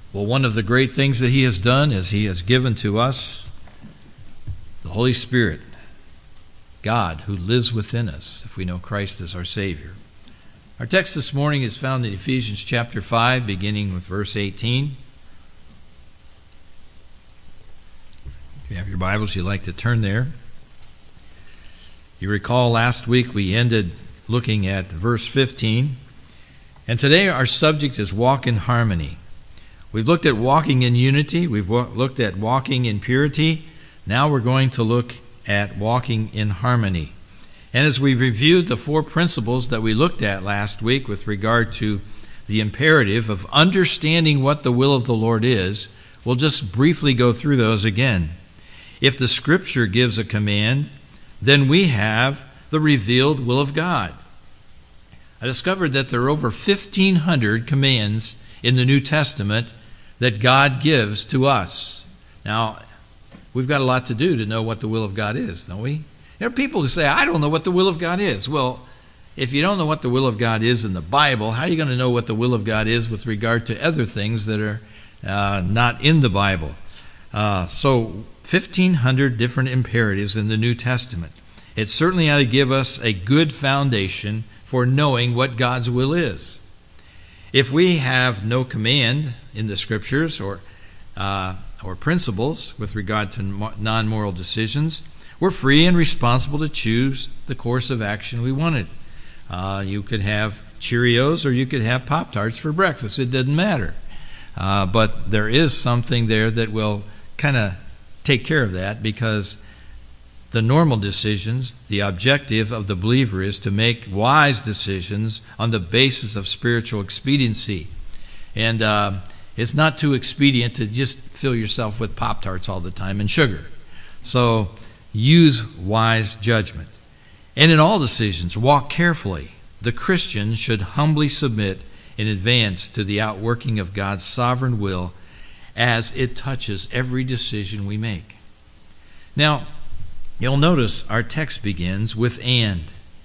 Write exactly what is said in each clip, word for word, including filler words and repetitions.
Well, one of the great things that he has done is he has given to us the Holy Spirit, God who lives within us if we know Christ as our Savior. Our text this morning is found in Ephesians chapter five, beginning with verse eighteen. If you have your Bibles, you'd like to turn there. You recall last week we ended looking at verse fifteen. And today our subject is walk in harmony. We've looked at walking in unity. We've looked at walking in purity. Now we're going to look at walking in harmony. And as we reviewed the four principles that we looked at last week with regard to the imperative of understanding what the will of the Lord is, we'll just briefly go through those again. If the Scripture gives a command, then we have the revealed will of God. I discovered that there are over fifteen hundred commands in the New Testament that God gives to us. Now, we've got a lot to do to know what the will of God is, don't we? There are people who say, I don't know what the will of God is. Well, if you don't know what the will of God is in the Bible, how are you going to know what the will of God is with regard to other things that are uh, not in the Bible? Uh, so, fifteen hundred different imperatives in the New Testament. It certainly ought to give us a good foundation for knowing what God's will is. If we have no command in the Scriptures or uh, or principles with regard to non-moral decisions, we're free and responsible to choose the course of action we wanted. Uh, you could have Cheerios or you could have Pop-Tarts for breakfast. It doesn't matter. Uh, but there is something there that will kind of take care of that, because the normal decisions, the objective of the believer is to make wise decisions on the basis of spiritual expediency. And uh, it's not too expedient to just fill yourself with Pop-Tarts all the time and sugar. So use wise judgment. And in all decisions, walk carefully. The Christian should humbly submit in advance to the outworking of God's sovereign will as it touches every decision we make. Now, you'll notice our text begins with and.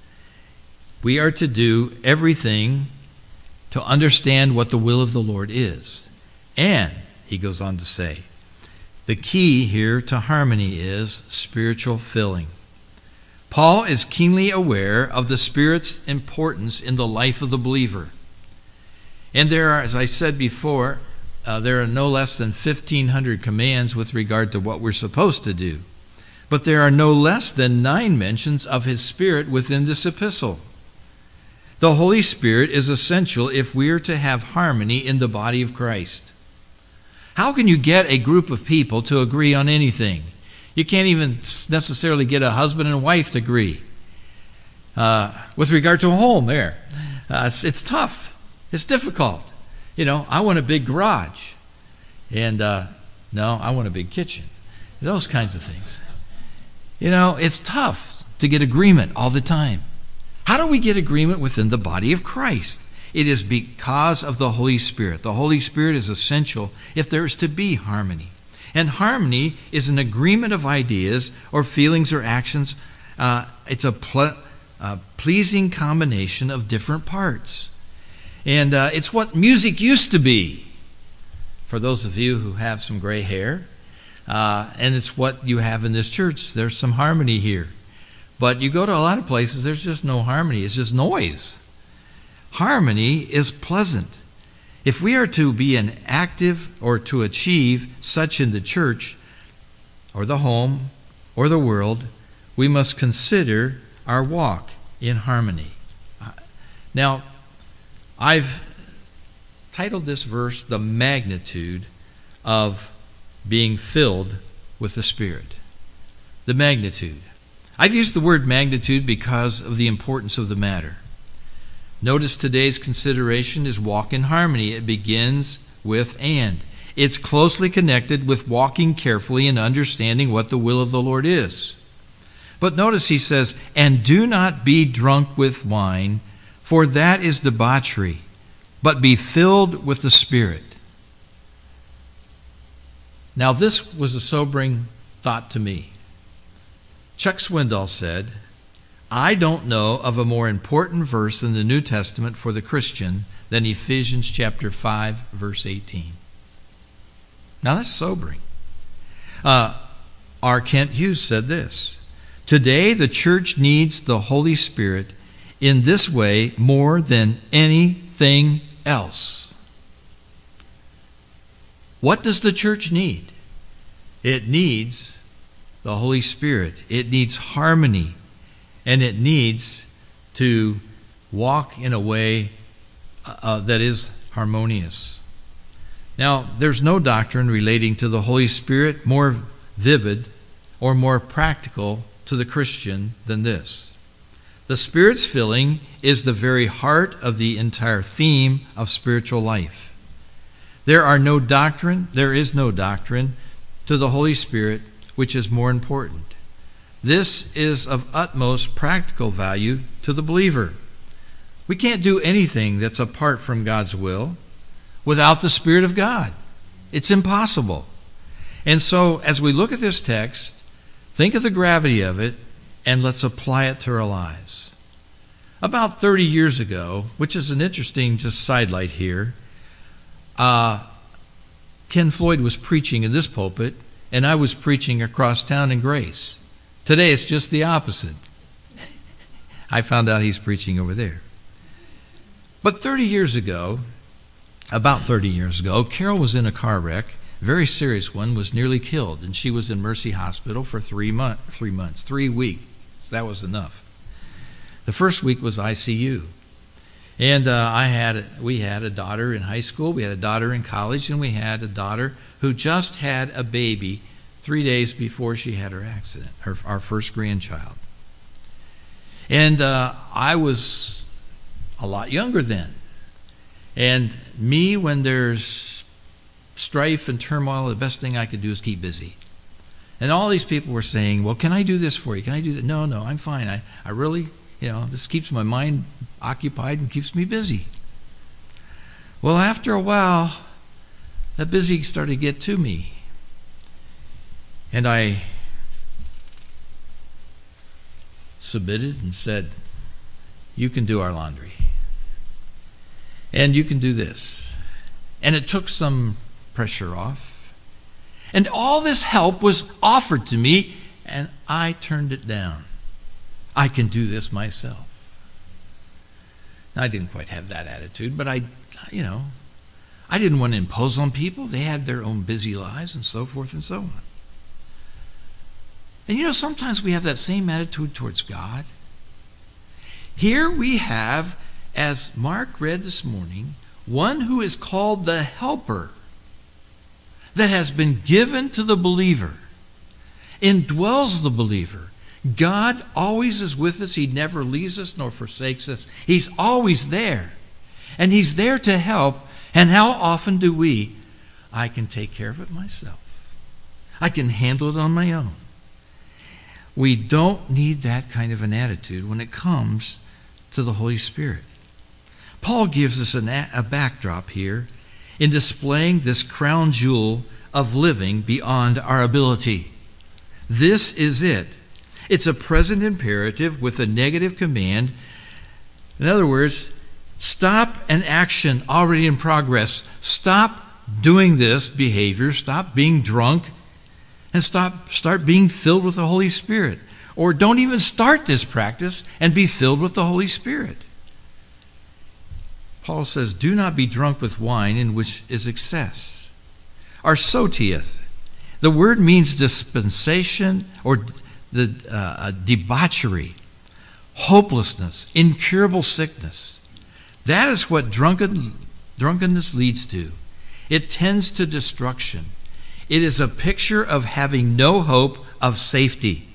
We are to do everything to understand what the will of the Lord is. And, he goes on to say, the key here to harmony is spiritual filling. Paul is keenly aware of the Spirit's importance in the life of the believer. And there are, as I said before, uh, there are no less than fifteen hundred commands with regard to what we're supposed to do. But there are no less than nine mentions of His Spirit within this epistle. The Holy Spirit is essential if we are to have harmony in the body of Christ. How can you get a group of people to agree on anything? You can't even necessarily get a husband and wife to agree. Uh, with regard to a home there, uh, it's, it's tough. It's difficult. You know, I want a big garage. And, uh, no, I want a big kitchen. Those kinds of things. You know, it's tough to get agreement all the time. How do we get agreement within the body of Christ? It is because of the Holy Spirit. The Holy Spirit is essential if there is to be harmony. And harmony is an agreement of ideas or feelings or actions. Uh, it's a, ple- a pleasing combination of different parts. And uh, it's what music used to be. For those of you who have some gray hair, Uh, and it's what you have in this church. There's some harmony here. But you go to a lot of places, there's just no harmony. It's just noise. Harmony is pleasant. If we are to be an active or to achieve such in the church or the home or the world, we must consider our walk in harmony. Now, I've titled this verse, The Magnitude of Being Filled with the Spirit. The magnitude. I've used the word magnitude because of the importance of the matter. Notice today's consideration is walk in harmony. It begins with and. It's closely connected with walking carefully and understanding what the will of the Lord is. But notice he says, and do not be drunk with wine, for that is debauchery, but be filled with the Spirit. Now this was a sobering thought to me. Chuck Swindoll said, I don't know of a more important verse in the New Testament for the Christian than Ephesians chapter five, verse eighteen. Now that's sobering. Uh, R. Kent Hughes said this: today the church needs the Holy Spirit in this way more than anything else. What does the church need? It needs the Holy Spirit. It needs harmony, and it needs to walk in a way uh, that is harmonious. Now, there's no doctrine relating to the Holy Spirit more vivid or more practical to the Christian than this. The Spirit's filling is the very heart of the entire theme of spiritual life. There are no doctrine, there is no doctrine to the Holy Spirit which is more important. This is of utmost practical value to the believer. We can't do anything that's apart from God's will without the Spirit of God. It's impossible. And so, as we look at this text, think of the gravity of it, and let's apply it to our lives. About thirty years ago, which is an interesting just sidelight here, uh, Ken Floyd was preaching in this pulpit, and I was preaching across town in Grace. Today it's just the opposite. I found out he's preaching over there. But thirty years ago, about thirty years ago, Carol was in a car wreck, very serious one, was nearly killed, and she was in Mercy Hospital for three, month, three months, three weeks. That was enough. The first week was I C U. And uh, I had, we had a daughter in high school, we had a daughter in college, and we had a daughter who just had a baby three days before she had her accident, her, our first grandchild. And uh, I was a lot younger then. And me, when there's strife and turmoil, the best thing I could do is keep busy. And all these people were saying, well, can I do this for you? Can I do that? No, no, I'm fine. I, I really, you know, this keeps my mind occupied and keeps me busy. Well, after a while, that busy started to get to me. And I submitted and said, you can do our laundry. And you can do this. And it took some pressure off. And all this help was offered to me, and I turned it down. I can do this myself. Now, I didn't quite have that attitude, but I, you know, I didn't want to impose on people. They had their own busy lives and so forth and so on. And you know, sometimes we have that same attitude towards God. Here we have, as Mark read this morning, one who is called the Helper, that has been given to the believer, indwells the believer. God always is with us. He never leaves us nor forsakes us. He's always there. And He's there to help. And how often do we? I can take care of it myself. I can handle it on my own. We don't need that kind of an attitude when it comes to the Holy Spirit. Paul gives us an, a backdrop here in displaying this crown jewel of living beyond our ability. This is it. It's a present imperative with a negative command. In other words, stop an action already in progress. Stop doing this behavior. Stop being drunk. And stop, start being filled with the Holy Spirit. Or don't even start this practice and be filled with the Holy Spirit. Paul says, do not be drunk with wine in which is excess. Arsotieth. The word means dispensation or the uh, debauchery, hopelessness, incurable sickness. That is what drunken, drunkenness leads to. It tends to destruction. It is a picture of having no hope of safety.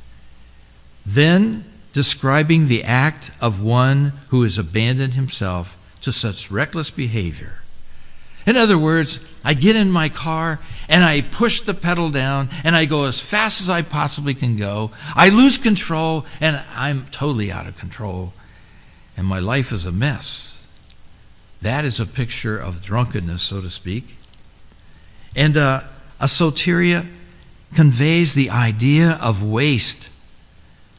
Then describing the act of one who has abandoned himself to such reckless behavior. In other words, I get in my car and I push the pedal down and I go as fast as I possibly can go. I lose control and I'm totally out of control and my life is a mess. That is a picture of drunkenness, so to speak. And uh, a soteria conveys the idea of waste,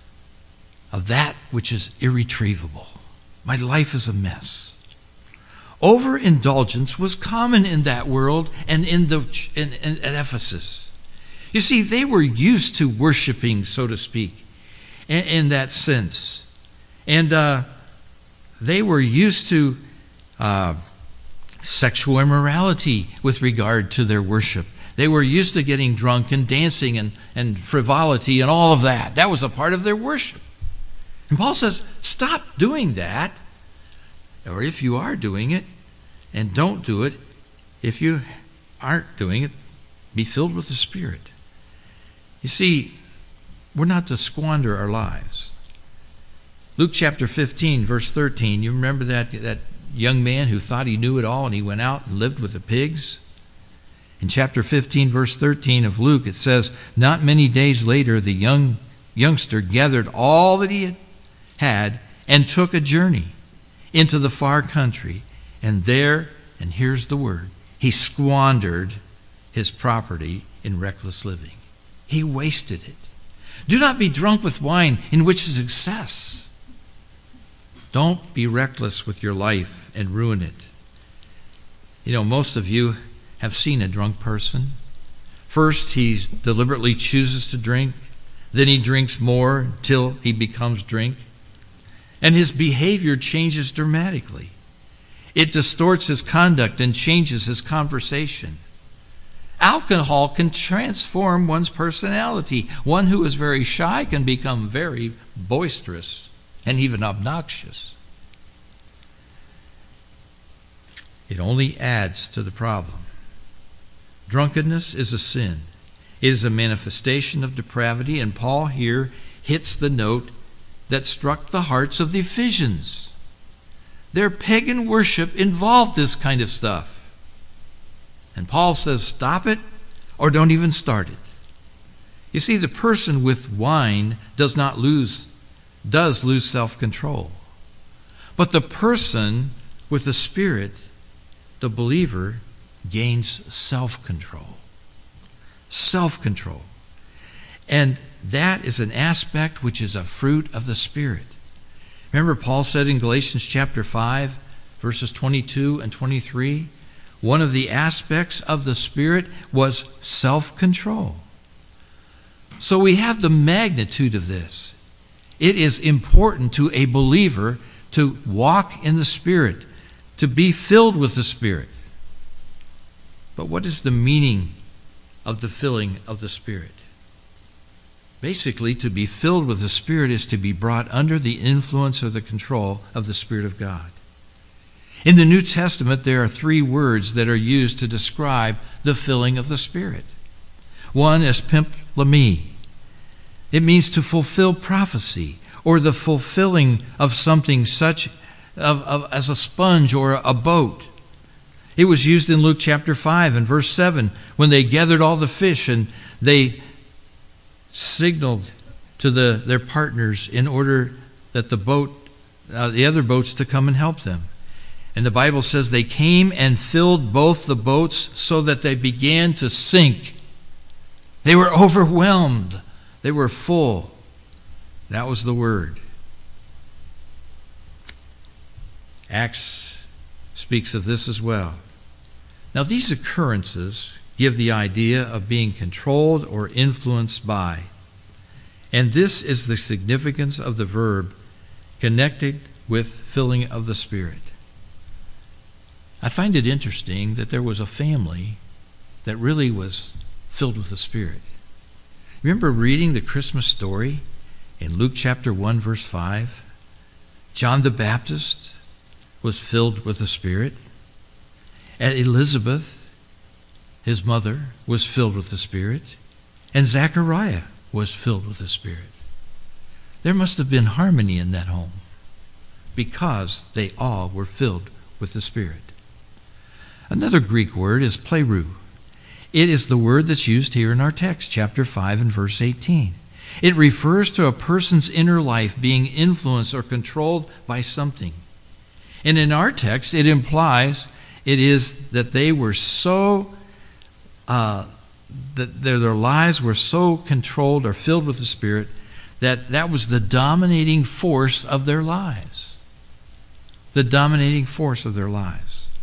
of that which is irretrievable. My life is a mess. Overindulgence was common in that world and in the in, in, at Ephesus. You see, they were used to worshiping, so to speak, in, in that sense. And uh, they were used to uh, sexual immorality with regard to their worship. They were used to getting drunk and dancing and, and frivolity and all of that. That was a part of their worship. And Paul says, stop doing that. Or if you are doing it, and don't do it, if you aren't doing it, be filled with the Spirit. You see, we're not to squander our lives. Luke chapter fifteen, verse thirteen, you remember that, that young man who thought he knew it all and he went out and lived with the pigs? In chapter fifteen, verse thirteen of Luke, it says, not many days later, the young youngster gathered all that he had, had and took a journey into the far country, and there, and here's the word, he squandered his property in reckless living. He wasted it. Do not be drunk with wine, in which is excess. Don't be reckless with your life and ruin it. You know, most of you have seen a drunk person. First, he deliberately chooses to drink. Then he drinks more until he becomes drink. And his behavior changes dramatically. It distorts his conduct and changes his conversation. Alcohol can transform one's personality. One who is very shy can become very boisterous and even obnoxious. It only adds to the problem. Drunkenness is a sin. It is a manifestation of depravity, and Paul here hits the note that struck the hearts of the Ephesians. Their pagan worship involved this kind of stuff. And Paul says, stop it or don't even start it. You see, the person with wine does not lose, does lose self-control. But the person with the Spirit, the believer, gains self-control. Self-control. And that is an aspect which is a fruit of the Spirit. Remember, Paul said in Galatians chapter five, verses twenty-two and twenty-three, one of the aspects of the Spirit was self-control. So we have the magnitude of this. It is important to a believer to walk in the Spirit, to be filled with the Spirit. But what is the meaning of the filling of the Spirit? Basically, to be filled with the Spirit is to be brought under the influence or the control of the Spirit of God. In the New Testament, there are three words that are used to describe the filling of the Spirit. One is pimplemi. It means to fulfill prophecy, or the fulfilling of something such of, of, as a sponge or a boat. It was used in Luke chapter five and verse seven when they gathered all the fish and they signaled to the, their partners in order that the boat, uh, the other boats to come and help them. And the Bible says they came and filled both the boats so that they began to sink. They were overwhelmed. They were full. That was the word. Acts speaks of this as well. Now, these occurrences give the idea of being controlled or influenced by. And this is the significance of the verb connected with filling of the Spirit. I find it interesting that there was a family that really was filled with the Spirit. Remember reading the Christmas story in Luke chapter one, verse five? John the Baptist was filled with the Spirit. And Elizabeth, his mother, was filled with the Spirit. And Zechariah was filled with the Spirit. There must have been harmony in that home because they all were filled with the Spirit. Another Greek word is plerou. It is the word that's used here in our text, chapter five and verse eighteen. It refers to a person's inner life being influenced or controlled by something. And in our text, it implies it is that they were so, uh, that their, their lives were so controlled or filled with the Spirit that that was the dominating force of their lives. The dominating force of their lives.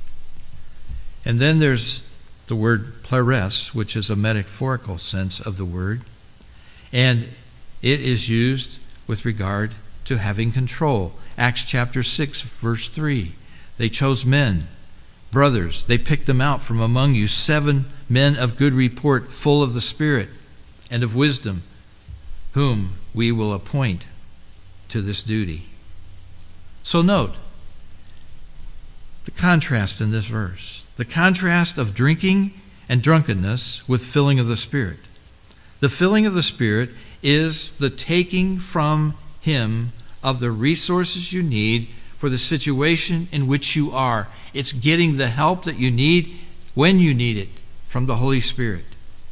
And then there's the word pleres, which is a metaphorical sense of the word. And it is used with regard to having control. Acts chapter six, verse three. They chose men, brothers. They picked them out from among you, seven men of good report, full of the Spirit and of wisdom, whom we will appoint to this duty. So note the contrast in this verse. The contrast of drinking and drunkenness with filling of the Spirit. The filling of the Spirit is the taking from Him of the resources you need for the situation in which you are. It's getting the help that you need when you need it from the Holy Spirit.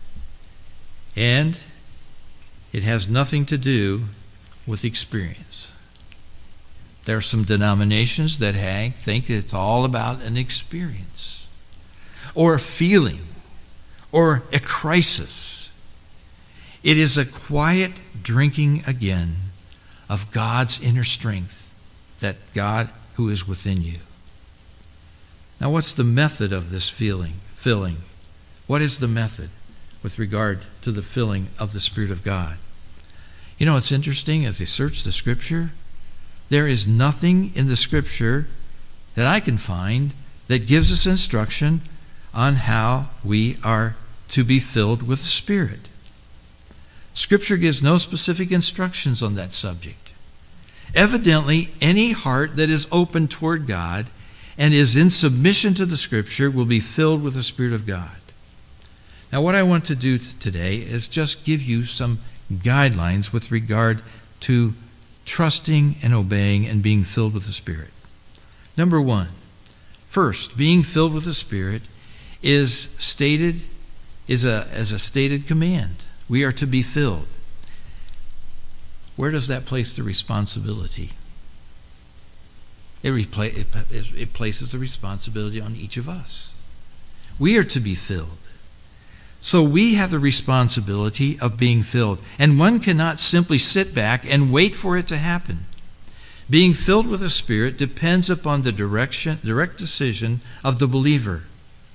And it has nothing to do with experience. There are some denominations that hang, think it's all about an experience or a feeling or a crisis. It is a quiet drinking again of God's inner strength, that God who is within you. Now, what's the method of this feeling, filling? What is the method with regard to the filling of the Spirit of God? You know, it's interesting as I search the Scripture, there is nothing in the Scripture that I can find that gives us instruction on how we are to be filled with the Spirit. Scripture gives no specific instructions on that subject. Evidently, any heart that is open toward God and is in submission to the Scripture will be filled with the Spirit of God. Now, what I want to do today is just give you some guidelines with regard to trusting and obeying and being filled with the Spirit. Number one, first, being filled with the Spirit is stated is a as a stated command. We are to be filled. Where does that place the responsibility? It, repla- it, it places the responsibility on each of us. We are to be filled. So we have the responsibility of being filled. And one cannot simply sit back and wait for it to happen. Being filled with the Spirit depends upon the direction, direct decision of the believer.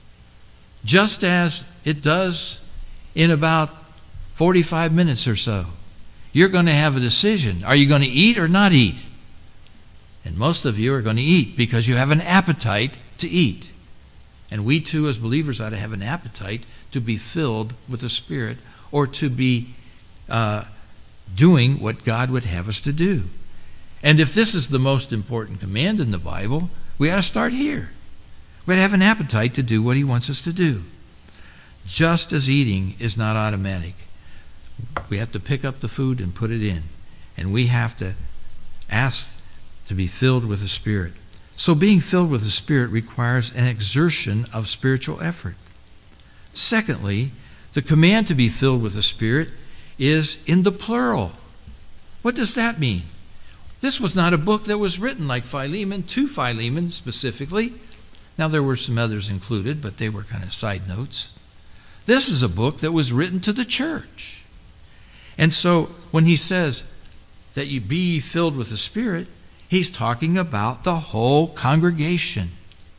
Just as it does in about forty-five minutes or so. You're going to have a decision. Are you going to eat or not eat? And most of you are going to eat because you have an appetite to eat. And we too as believers ought to have an appetite to be filled with the Spirit or to be uh, doing what God would have us to do. And if this is the most important command in the Bible, we ought to start here. We ought to have an appetite to do what He wants us to do. Just as eating is not automatic. We have to pick up the food and put it in. And we have to ask to be filled with the Spirit. So being filled with the Spirit requires an exertion of spiritual effort. Secondly, the command to be filled with the Spirit is in the plural. What does that mean? This was not a book that was written like Philemon, to Philemon specifically. Now there were some others included, but they were kind of side notes. This is a book that was written to the church. And so when he says that you be filled with the Spirit, he's talking about the whole congregation.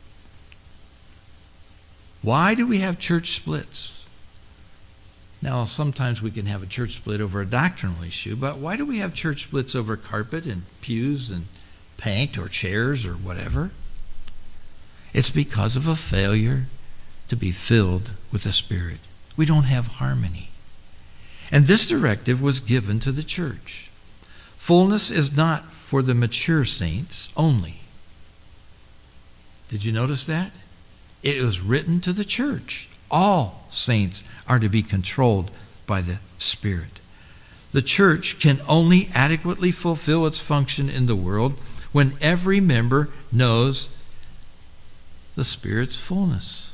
Why do we have church splits? Now, sometimes we can have a church split over a doctrinal issue, but why do we have church splits over carpet and pews and paint or chairs or whatever? It's because of a failure to be filled with the Spirit. We don't have harmony. And this directive was given to the church. Fullness is not for the mature saints only. Did you notice that? It was written to the church. All saints are to be controlled by the Spirit. The church can only adequately fulfill its function in the world when every member knows the Spirit's fullness.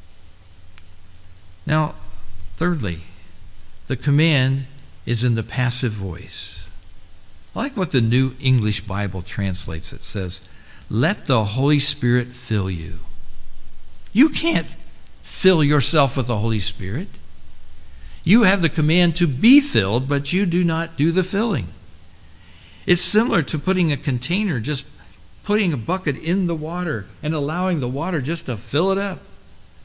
Now, thirdly, the command is in the passive voice. I like what the New English Bible translates. It says, let the Holy Spirit fill you. You can't fill yourself with the Holy Spirit. You have the command to be filled, but you do not do the filling. It's similar to putting a container, just putting a bucket in the water and allowing the water just to fill it up.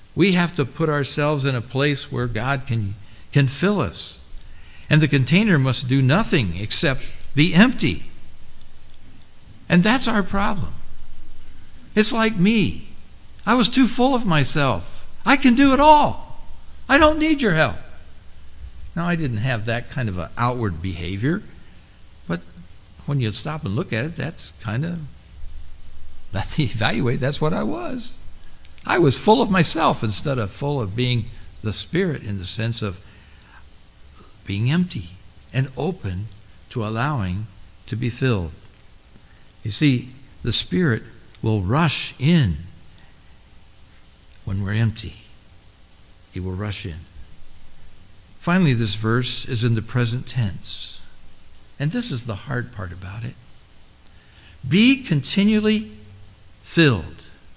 We have to put ourselves in a place where God can, can fill us. And the container must do nothing except be empty. And that's our problem. It's like me. I was too full of myself. I can do it all. I don't need your help. Now, I didn't have that kind of an outward behavior, but when you stop and look at it, that's kind of, that's evaluate, that's what I was. I was full of myself instead of full of being the Spirit, in the sense of being empty and open to allowing to be filled. You see, the Spirit will rush in when we're empty. He will rush in. Finally, this verse is in the present tense. And this is the hard part about it. Be continually filled.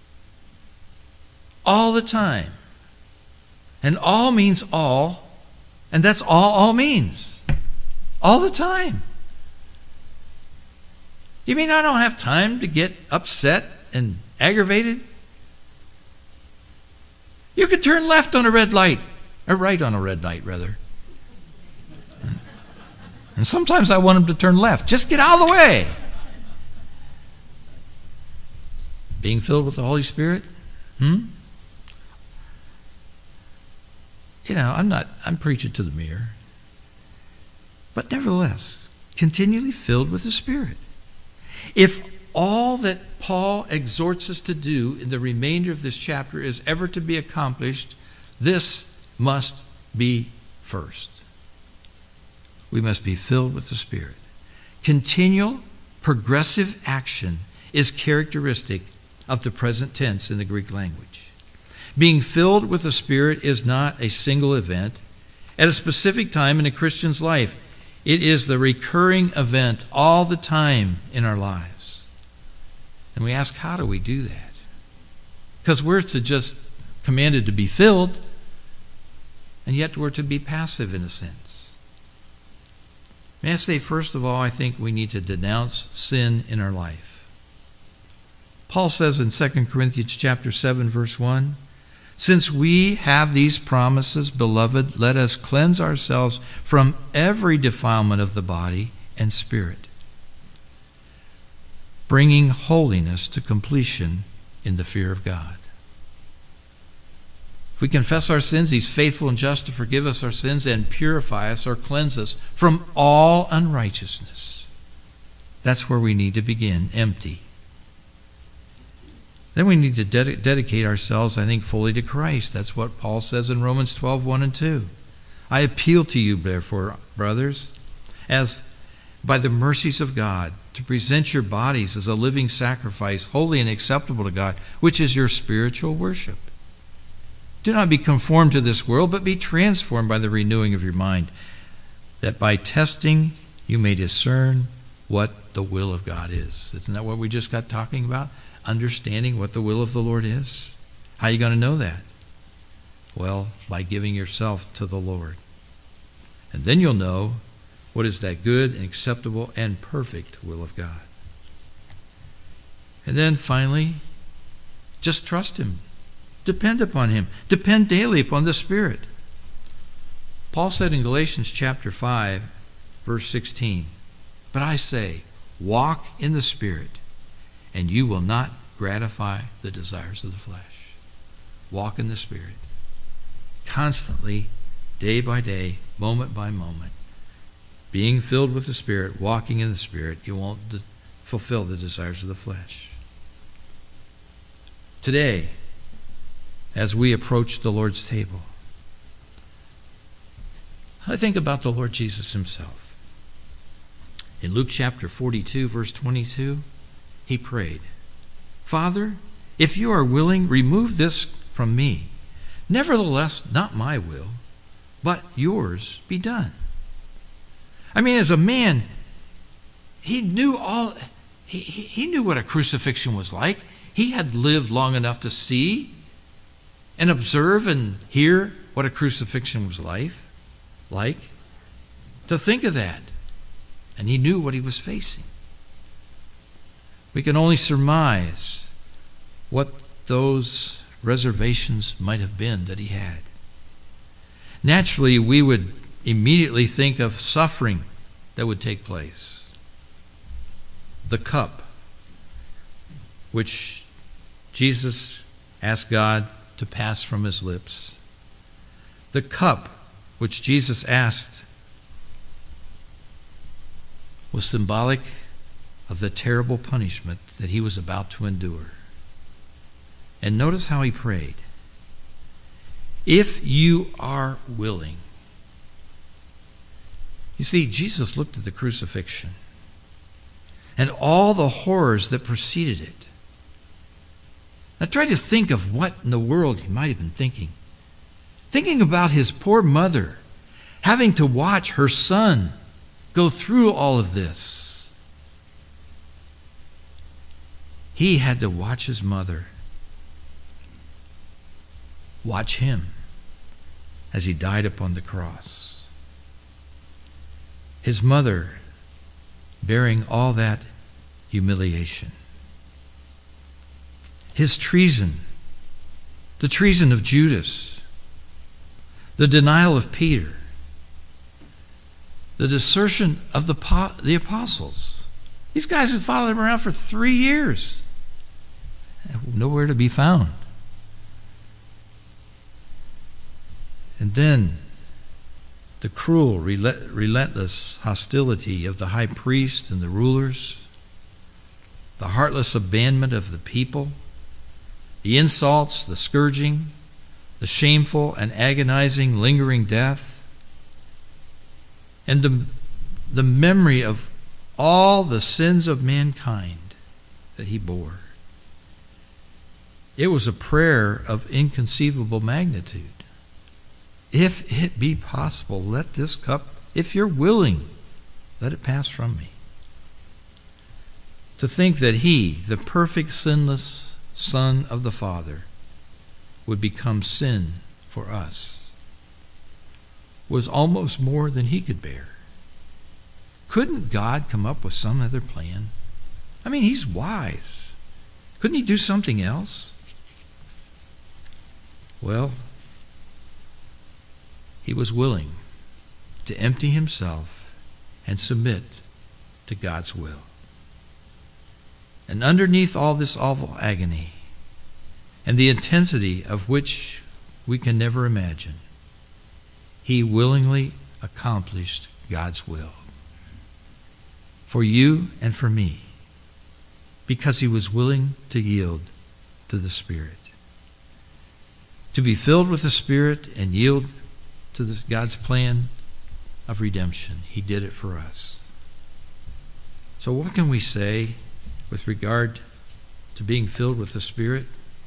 All the time. And all means all. And that's all all means. All the time. You mean I don't have time to get upset and aggravated? You could turn left on a red light. Or right on a red light, rather. And sometimes I want him to turn left. Just get out of the way. Being filled with the Holy Spirit? Hmm? You know, I'm not, I'm preaching to the mirror. But nevertheless, continually filled with the Spirit. If all that Paul exhorts us to do in the remainder of this chapter is ever to be accomplished, this must be first. We must be filled with the Spirit. Continual, progressive action is characteristic of the present tense in the Greek language. Being filled with the Spirit is not a single event at a specific time in a Christian's life. It is the recurring event all the time in our lives. And we ask, how do we do that? Because we're to just commanded to be filled, and yet we're to be passive in a sense. May I say, first of all, I think we need to denounce sin in our life. Paul says in Second Corinthians chapter seven, verse one, since we have these promises, beloved, let us cleanse ourselves from every defilement of the body and spirit, bringing holiness to completion in the fear of God. If we confess our sins, He's faithful and just to forgive us our sins and purify us or cleanse us from all unrighteousness. That's where we need to begin, empty. Then we need to ded- dedicate ourselves, I think, fully to Christ. That's what Paul says in Romans twelve, one and two. I appeal to you, therefore, brothers, as by the mercies of God, to present your bodies as a living sacrifice, holy and acceptable to God, which is your spiritual worship. Do not be conformed to this world, but be transformed by the renewing of your mind, that by testing you may discern what the will of God is. Isn't that what we just got talking about? Understanding what the will of the Lord is. How are you going to know that? Well, by giving yourself to the Lord. And then you'll know what is that good and acceptable and perfect will of God. And then finally, just trust Him. Depend upon Him. Depend daily upon the Spirit. Paul said in Galatians chapter five, verse sixteen, but I say, walk in the Spirit, and you will not gratify the desires of the flesh. Walk in the Spirit. Constantly, day by day, moment by moment, being filled with the Spirit, walking in the Spirit, you won't de- fulfill the desires of the flesh. Today, as we approach the Lord's table, I think about the Lord Jesus Himself. In Luke chapter forty-two, verse twenty-two, He prayed, Father, if you are willing, remove this from me. Nevertheless, not my will, but yours be done. I mean, as a man, he knew all. He, he, he knew what a crucifixion was like. He had lived long enough to see and observe and hear what a crucifixion was like. Like to think of that, and he knew what he was facing. We can only surmise what those reservations might have been that he had. Naturally, we would immediately think of suffering that would take place. The cup which Jesus asked God to pass from his lips. The cup which Jesus asked was symbolic of the terrible punishment that he was about to endure. And notice how he prayed. If you are willing. You see, Jesus looked at the crucifixion and all the horrors that preceded it. Now try to think of what in the world he might have been thinking. Thinking about his poor mother having to watch her son go through all of this. He had to watch his mother watch him as he died upon the cross. His mother bearing all that humiliation. His treason, the treason of Judas, the denial of Peter, the desertion of the, the apostles. These guys had followed him around for three years. Nowhere to be found. And then the cruel, relentless hostility of the high priest and the rulers, the heartless abandonment of the people, the insults, the scourging, the shameful and agonizing lingering death, and the, the memory of all the sins of mankind that he bore. It was a prayer of inconceivable magnitude. If it be possible, let this cup, if you're willing, let it pass from me. To think that he, the perfect sinless Son of the Father, would become sin for us was almost more than he could bear. Couldn't God come up with some other plan? I mean, he's wise. Couldn't he do something else? Well, he was willing to empty himself and submit to God's will. And underneath all this awful agony, and the intensity of which we can never imagine, he willingly accomplished God's will for you and for me, because he was willing to yield to the Spirit. To be filled with the Spirit and yield to this God's plan of redemption. He did it for us. So what can we say with regard to being filled with the Spirit?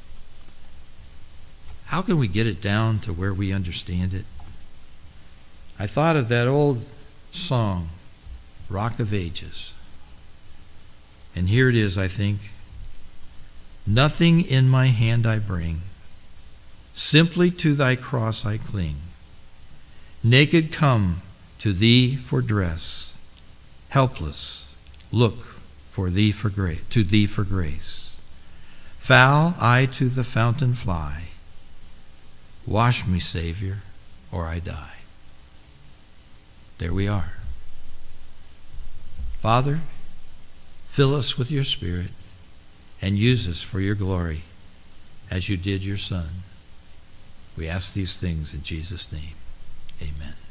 How can we get it down to where we understand it? I thought of that old song, Rock of Ages. And here it is, I think. Nothing in my hand I bring, simply to thy cross I cling. Naked come to thee for dress, helpless look for thee for grace, to thee for grace. Foul I to the fountain fly, wash me, Savior, or I die. There we are. Father, fill us with your Spirit and use us for your glory as you did your Son. We ask these things in Jesus' name. Amen.